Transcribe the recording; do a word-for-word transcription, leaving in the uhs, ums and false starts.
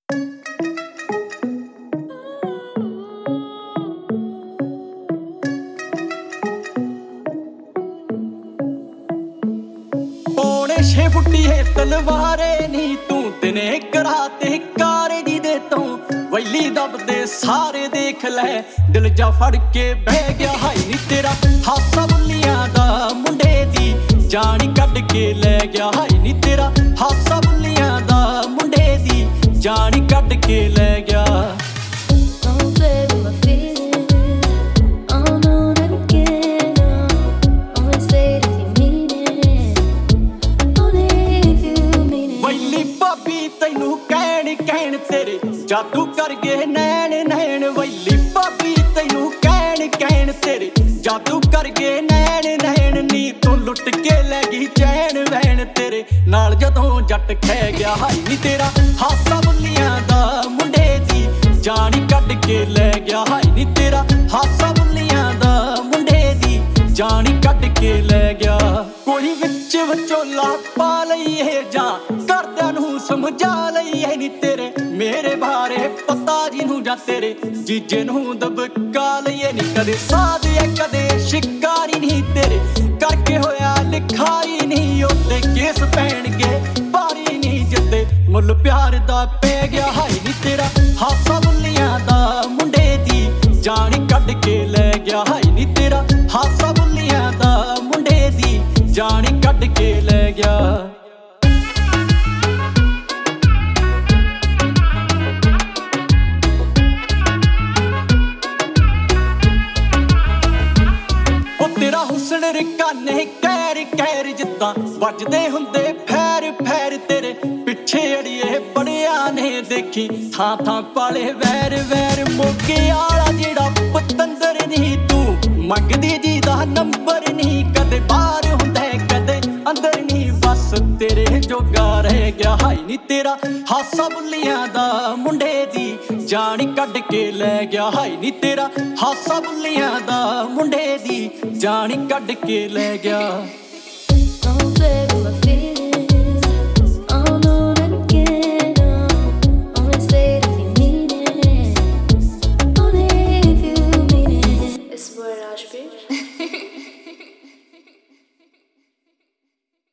ਪੌਣੇ ਛੇ ਫੁੱਟੀਏ ਤਲਵਾਰੇ ਨੀ ਤੂੰ ਤਨੇ ਕਰਾਤੇ ਕਾਰੇ ਜੀ ਦੇ ਤੋਂ ਵੈਲੀ ਦਬਦੇ ਸਾਰੇ ਦੇਖ ਲੈ ਦਿਲ ਜਾ ਫੜ ਕੇ ਬਹਿ ਗਿਆ ਹਾਈ ਨੀ ਤੇਰਾ ਹਾਸਾ ਬੁੱਲੀਆਂ ਦਾ ਮੁੰਡੇ ਦੀ ਜਾਨ ਕੱਢ ਕੇ ਲੈ ਗਿਆ ਹਾਈ ਨੀ ਤੇਰਾ ਹਾਸਾ ਬੁੱਲੀਆਂ ਦਾ ਮੁੰਡੇ ਦੀ ਜਾਨ ਕੱਢ ਕੇ ਲੈ ਗਿਆ। ਤੈਨੂੰ ਕਹਿਣ ਕਹਿਣ ਤੇਰੇ ਜਾਦੂ ਕਰ ਗਏ ਨੈਣ ਨੈਣ ਵੈਲੀ ਭਾਬੀ ਤੈਨੂੰ ਕਹਿਣ ਕਹਿਣ ਤੇਰੇ ਜਾਦੂ ਕਰ ਗਏ ਨੈਣ ਨੈਣ ਨੀ ਤੂੰ ਲੁੱਟ ਕੇ ਲੈ ਗਈ ਚੈਨ ਵੈਣ ਤੇਰੇ ਨਾਲ ਜਦੋਂ ਜੱਟ ਖਹਿ ਗਿਆ ਹਾਈ ਨੀ ਤੇਰਾ ਹਾਸਾ ਬੁੱਲੀਆਂ ਦਾ ਮੁੰਡੇ ਦੀ ਜਾਨ ਕੱਢ ਕੇ ਲੈ ਗਿਆ ਹਾਈ ਨੀ ਤੇਰਾ ਹਾਸਾ ਬੁੱਲੀਆਂ ਦਾ ਮੁੰਡੇ ਦੀ ਜਾਨ ਕੱਢ ਕੇ ਲੈ ਗਿਆ। ਕੋਈ ਵਿੱਚ ਵਿਚੋਲਾ ਪਾ ਲਈਏ ਜਾਂ ਘਰਦਿਆਂ ਨੂੰ ਸਮਝਾ ਲਈਏ ਨੀ ਤੇਰੇ ਮੇਰੇ ਬਾਰੇ ਪਤਾ ਜੀ ਨੂੰ ਜਾਂ ਤੇਰੇ ਜੀਜੇ ਨੂੰ ਦਬਕਾ ਲਈਏ ਨੀ ਕਦੇ ਸਾਧੇ ਕਦੇ ਸ਼ਿਕਾਰੀ ਨਹੀਂ ਤੇਰੇ ਕਰਕੇ ਹੋਇਆ ਲਿਖਾਈ ਨਹੀਂ ਉੱਤੇ ਕੇਸ ਪੈਣਗੇ ਭਾਰੀ ਨਹੀਂ ਜਿੱਤੇ ਮੁੱਲ ਪਿਆਰ ਦਾ ਪੈ ਗਿਆ ਹਾਈ ਨੀ ਤੇਰਾ ਹਾਸਾ ਬੁੱਲੀਆਂ ਦਾ ਮੁੰਡੇ ਦੀ ਜਾਨ ਕੱਢ ਕੇ ਲੈ ਗਿਆ ਹਾਈ ਨੀ ਤੇਰਾ ਹਾਸਾ ਬੁੱਲੀਆਂ ਦਾ ਮੁੰਡੇ ਦੀ ਜਾਨ ਕੱਢ ਕੇ ਲੈ ਗਿਆ। ਤੇਰਾ ਹੁਸਨ ਰਕਾਨੇ ਕਹਿਰ ਕਹਿਰ ਜਿੱਦਾਂ ਵੱਜਦੇ ਹੁੰਦੇ ਫੈਰ ਫੈਰ ਤੇਰੇ ਪਿੱਛੇ ਅੜੀਏ ਬੜਿਆ ਨੇ ਦੇਖੀ ਥਾਂ ਥਾਂ ਪਾਲੇ ਵੈਰ ਵੈਰ ਮੋਗੇ ਆਲਾ ਜਿਹੜਾ ਪਤੰਦਰ ਨਹੀਂ ਤੂੰ ਮੰਗਦੀ ਜੀ ਦਾ ਨੰਬਰ ਨਹੀਂ ਕਦੇ ਬਾਹਰ ਹੁੰਦਾ ਕਦੇ ਅੰਦਰ ਨਹੀਂ ਬਸ ਤੇਰੇ ਜੋਗਾ ਰਹਿ ਗਿਆ ਹਾਈ ਨੀ ਤੇਰਾ ਹਾਸਾ ਬੁੱਲੀਆਂ ਦਾ ਮੁੰਡੇ ਦੀ ਜਾਨ ਕੱਢ ਕੇ ਲੈ ਗਿਆ ਹਾਈ ਨੀ ਤੇਰਾ ਹਾਸਾ ਬੁੱਲੀਆਂ ਦਾ ਮੁੰਡੇ ਦੀ ਜਾਨ ਕੱਢ ਕੇ ਲੈ ਗਿਆ।